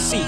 Si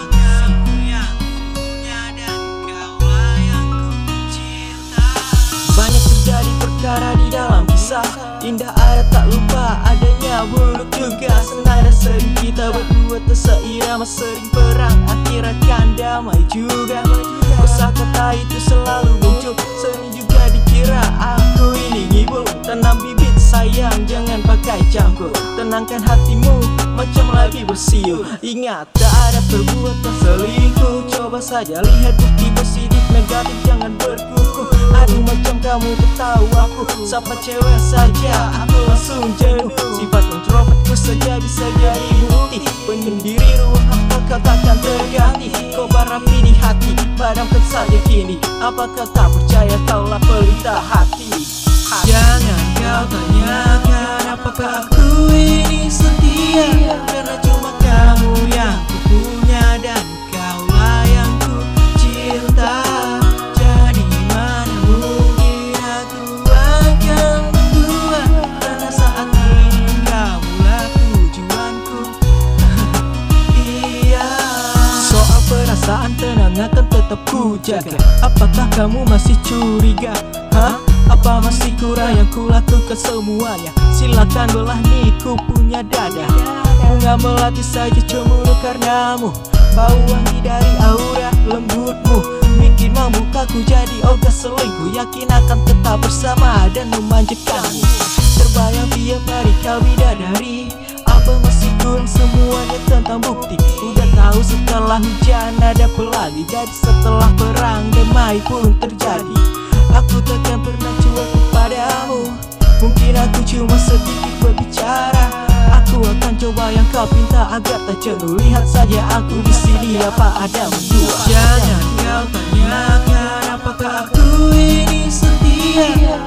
banyak terjadi perkara di dalam kisah, indah ada tak lupa adanya buruk juga. Senang dan sering kita berdua terseirama, sering perang akhirat kan damai juga. Kosakata itu selalu muncul, sering juga dikira aku ini ngibul. Tanam bibit sayang jangan pakai campur, tenangkan hatimu macam lagi bersiul. Ingat tak ada perbuatan selingkuh, coba saja lihat bukti positif negatif jangan berkukuh. Aduh macam kamu tahu aku sapa cewek saja aku langsung jenuh. Sifat introvertku saja bisa jadi bukti, penyendiri ruang apa kau takkan terganti. Kobar rapi di hati, padamkan saja kini. Apakah tak percaya kaulah pelita hati. Jangan kau tanyakan apakah aku ini setia, karena cuma kamu yang ku punya dan kaulah yang ku cinta. Jadi mana mungkin aku akan mendua, karena saat ini kaulah tujuanku. Iya. Soal perasaan tenang akan tetap ku jaga. Apakah kamu masih curiga? Hah? Apa masih kurang yang kulakukan semuanya? Silakan belah nih ku punya dada. Bunga melati saja cemburu karenamu, bau wangi dari aura lembutmu bikin membukaku jadi ogah selingkuh. Yakin akan tetap bersama dan memanjakanmu. Terbayang tiap hari kau bidadari, apa masih kurang semuanya tentang bukti? Udah tahu setelah hujan ada pelangi, jadi setelah perang damai pun terjadi. Aku takkan pernah cuek kepadamu, mungkin aku cuma sedikit berbicara. Aku akan coba yang kau pinta agar tak jenuh. Lihat saja aku di sini apa ada berdua. Jangan kau tanyakan apakah aku ini setia,